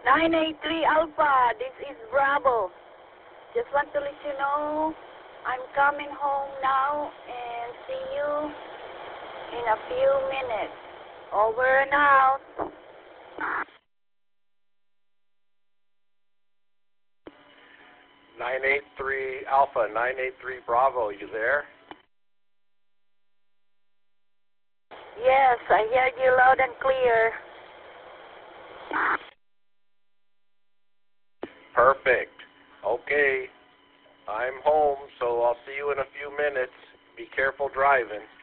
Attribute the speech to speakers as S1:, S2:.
S1: 983 Alpha, this is Bravo. Just want to let you know I'm coming home now and see you in a few minutes. Over and out.
S2: 983 Alpha, 983 Bravo, you there?
S1: Yes, I heard you loud and clear.
S2: Perfect. Okay. I'm home, so I'll see you in a few minutes. Be careful driving.